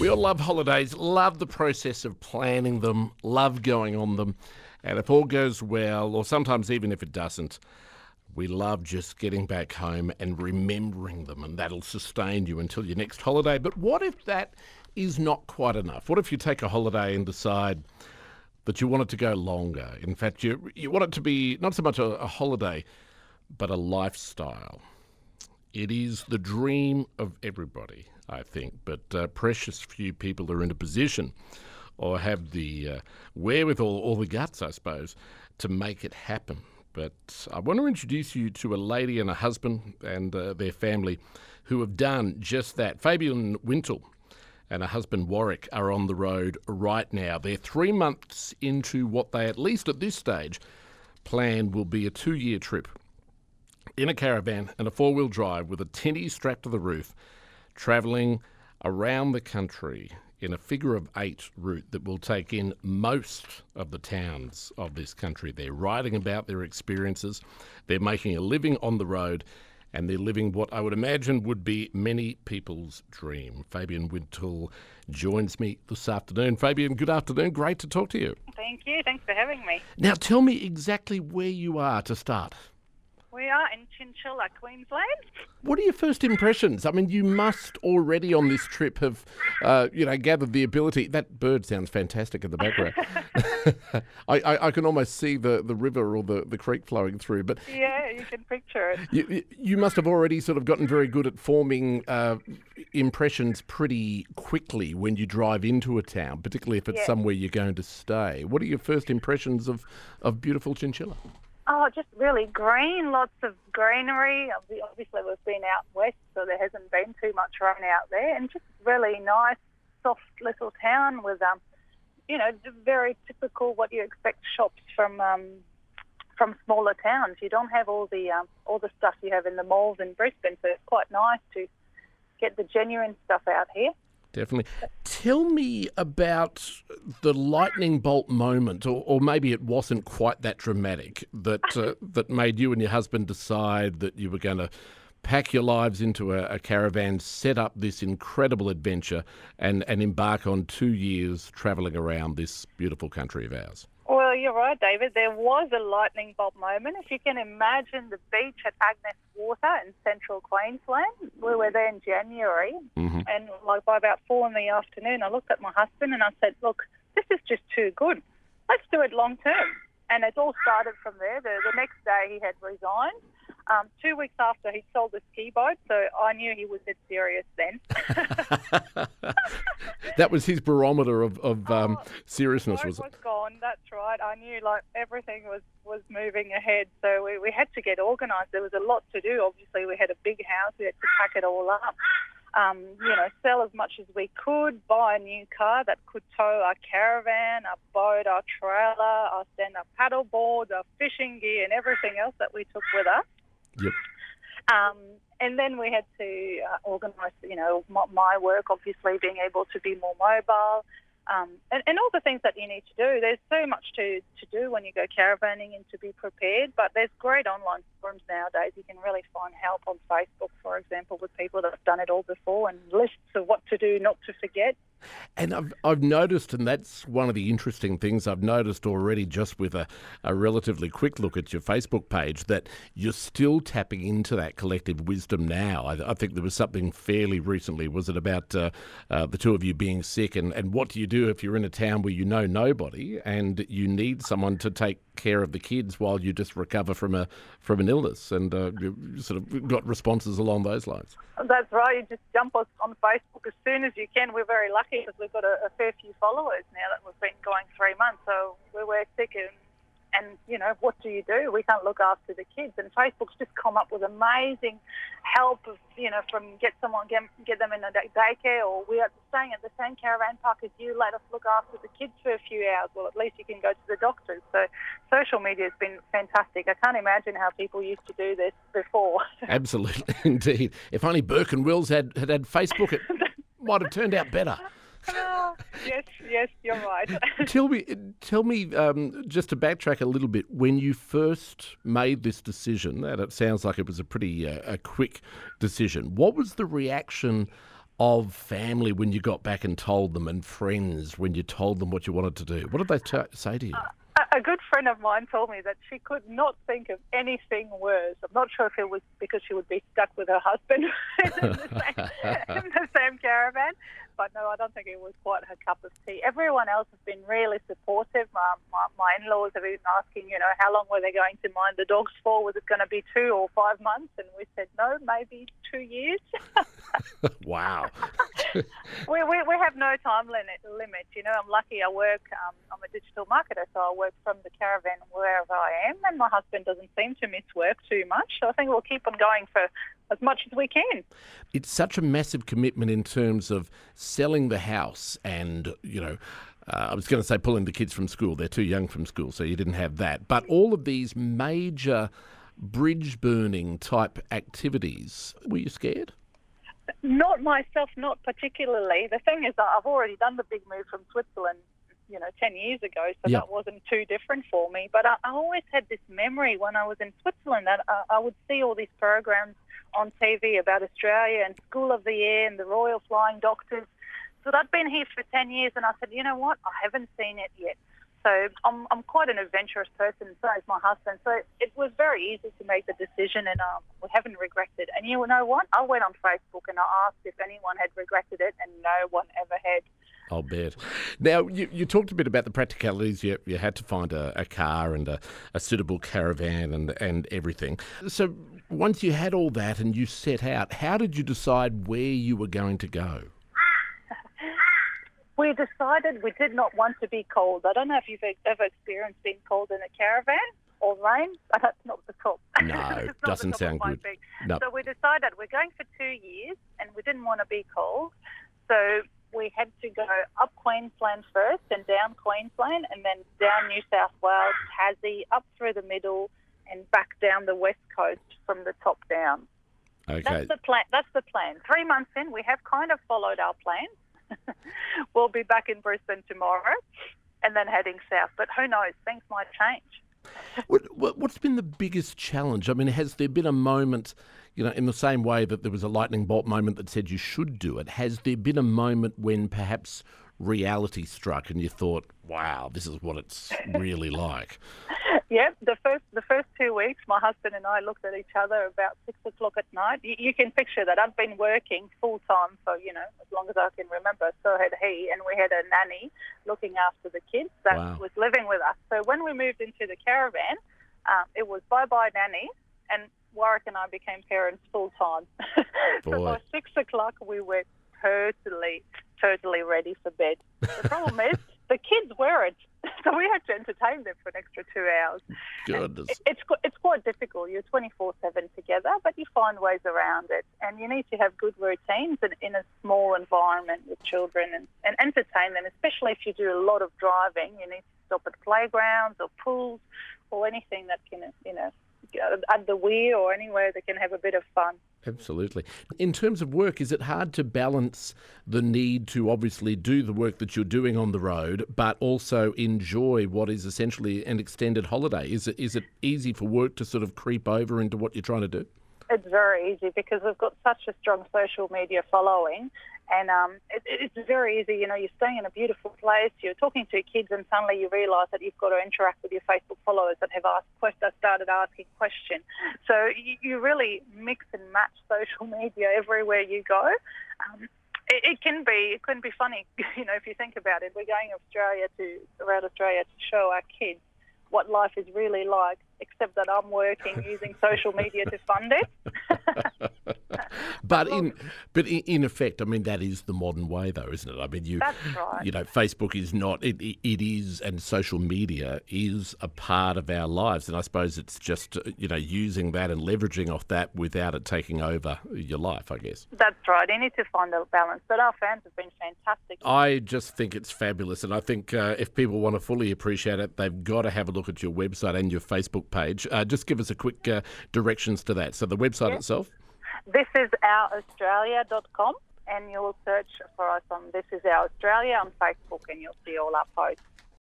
We all love holidays, love the process of planning them, love going on them. And if all goes well, or sometimes even if it doesn't, we love just getting back home and remembering them, and that'll sustain you until your next holiday. But what if that is not quite enough? What if you take a holiday and decide that you want it to go longer? In fact, you want it to be not so much a holiday, but a lifestyle. It is the dream of everybody, I think, but precious few people are in a position or have the wherewithal or the guts, I suppose, to make it happen. But I want to introduce you to a lady and a husband and their family who have done just that. Fabian Wintle and her husband Warwick are on the road right now. They're 3 months into what they, at least at this stage, plan will be a 2-year trip in a caravan and a 4-wheel drive with a tinny strapped to the roof, travelling around the country in a figure-of-8 route that will take in most of the towns of this country. They're writing about their experiences, they're making a living on the road, and they're living what I would imagine would be many people's dream. Fabian Wintle joins me this afternoon. Fabian, good afternoon. Great to talk to you. Thank you. Thanks for having me. Now, tell me exactly where you are to start. We are in Chinchilla, Queensland. What are your first impressions? I mean, you must already on this trip have, gathered the ability. That bird sounds fantastic in the background. I can almost see the river or the creek flowing through. But yeah, you can picture it. You must have already sort of gotten very good at forming impressions pretty quickly when you drive into a town, particularly if it's somewhere you're going to stay. What are your first impressions of beautiful Chinchilla? Oh, just really green, lots of greenery. Obviously, we've been out west, so there hasn't been too much rain out there. And just really nice, soft little town with, very typical what you expect shops from smaller towns. You don't have all the stuff you have in the malls in Brisbane, so it's quite nice to get the genuine stuff out here. Definitely. Tell me about the lightning bolt moment, or maybe it wasn't quite that dramatic, that made you and your husband decide that you were going to pack your lives into a caravan, set up this incredible adventure, and embark on 2 years travelling around this beautiful country of ours. Well, you're right, David. There was a lightning bolt moment. If you can imagine the beach at Agnes Water in central Queensland, we were there in January, and by about 4 in the afternoon, I looked at my husband and I said, look, this is just too good. Let's do it long term. And it all started from there. The next day he had resigned. 2 weeks after, he'd sold his ski boat, so I knew he was dead serious then. That was his barometer of seriousness, was it? Was gone, that's right. I knew everything was moving ahead, so we had to get organised. There was a lot to do. Obviously, we had a big house. We had to pack it all up. Sell as much as we could, buy a new car that could tow our caravan, our boat, our trailer, our stand-up paddle boards, our fishing gear and everything else that we took with us. Yep. And then we had to organise, my work, obviously being able to be more mobile, and all the things that you need to do. There's so much to do when you go caravanning and to be prepared, but there's great online forums nowadays. You can really find help on Facebook, for example, with people that have done it all before, and lists of what to do not to forget. And I've noticed, and that's one of the interesting things I've noticed already just with a relatively quick look at your Facebook page, that you're still tapping into that collective wisdom now. I think there was something fairly recently, was it about the two of you being sick, and what do you do if you're in a town where you know nobody and you need someone to take care of the kids while you just recover from an illness, and you sort of got responses along those lines. That's right. You just jump on Facebook as soon as you can. We're very lucky because we've got a fair few followers now that we've been going 3 months. So we're sick and what do? We can't look after the kids. And Facebook's just come up with amazing help of, from get them in a daycare, or we are staying at the same caravan park as you, let us look after the kids for a few hours. Well, at least you can go to the doctors. So social media has been fantastic. I can't imagine how people used to do this before. Absolutely, indeed. If only Burke and Wills had Facebook, it might have turned out better. Yes, you're right. Tell me, just to backtrack a little bit, when you first made this decision, and it sounds like it was a pretty a quick decision, what was the reaction of family when you got back and told them, and friends when you told them what you wanted to do? What did they say to you? A good friend of mine told me that she could not think of anything worse. I'm not sure if it was because she would be stuck with her husband in the same caravan. But no, I don't think it was quite her cup of tea. Everyone else has been really supportive. My in-laws have been asking, how long were they going to mind the dogs for? Was it going to be 2 or 5 months? And we said, no, maybe 2 years. Wow. we have no time limit. I'm lucky I work, I'm a digital marketer, so I work from the caravan wherever I am, and my husband doesn't seem to miss work too much. So I think we'll keep on going for as much as we can. It's such a massive commitment in terms of selling the house and, I was going to say pulling the kids from school. They're too young from school, so you didn't have that. But all of these major bridge burning type activities, were you scared? Not myself, not particularly. The thing is that I've already done the big move from Switzerland, 10 years ago, so Yep. That wasn't too different for me. But I always had this memory when I was in Switzerland that I would see all these programs on TV about Australia and School of the Air and the Royal Flying Doctors. So I'd been here for 10 years and I said, you know what, I haven't seen it yet. So I'm quite an adventurous person, so is my husband. So it was very easy to make the decision, and we haven't regretted. And you know what? I went on Facebook and I asked if anyone had regretted it, and no one ever had. I'll bet. Now, you talked a bit about the practicalities. You had to find a car and a suitable caravan and everything. So once you had all that and you set out, how did you decide where you were going to go? We decided we did not want to be cold. I don't know if you've ever experienced being cold in a caravan or rain, but that's not the top. No, doesn't sound good. No. So we decided we're going for 2 years and we didn't want to be cold. So we had to go up Queensland first and down Queensland and then down New South Wales, Tassie, up through the middle and back down the west coast from the top down. Okay. That's the plan. 3 months in, we have kind of followed our plan. We'll be back in Brisbane tomorrow and then heading south. But who knows? Things might change. What's been the biggest challenge? I mean, has there been a moment, in the same way that there was a lightning bolt moment that said you should do it, has there been a moment when perhaps reality struck and you thought, wow, this is what it's really like? Yeah, the first 2 weeks, my husband and I looked at each other about 6 o'clock at night. You can picture that. I've been working full time for, as long as I can remember. So had he, and we had a nanny looking after the kids that Wow. was living with us. So when we moved into the caravan, it was bye-bye nanny, and Warwick and I became parents full time. So Boy. by 6 o'clock, we were totally ready for bed. The problem is the kids weren't. So we had to entertain them for an extra 2 hours. Goodness. It's quite difficult. You're 24/7 together, but you find ways around it. And you need to have good routines in a small environment with children and entertain them, especially if you do a lot of driving. You need to stop at playgrounds or pools or anything that can, at the weir or anywhere that can have a bit of fun. Absolutely. In terms of work, is it hard to balance the need to obviously do the work that you're doing on the road, but also enjoy what is essentially an extended holiday? Is it easy for work to sort of creep over into what you're trying to do? It's very easy because we've got such a strong social media following, and it's very easy. You're staying in a beautiful place, you're talking to your kids, and suddenly you realise that you've got to interact with your Facebook followers that have started asking questions. So you really mix and match social media everywhere you go. It can be funny, if you think about it. We're going around Australia to show our kids what life is really like, except that I'm working using social media to fund it. But in effect, I mean, that is the modern way, though, isn't it? I mean, That's right. Facebook is not. It is, and social media is a part of our lives, and I suppose it's just using that and leveraging off that without it taking over your life, I guess. That's right. You need to find a balance. But our fans have been fantastic. I just think it's fabulous, and I think if people want to fully appreciate it, they've got to have a look at your website and your Facebook page. Just give us a quick directions to that. So the website itself? This is ouraustralia.com, and you'll search for us on This Is Our Australia on Facebook, and you'll see all our posts.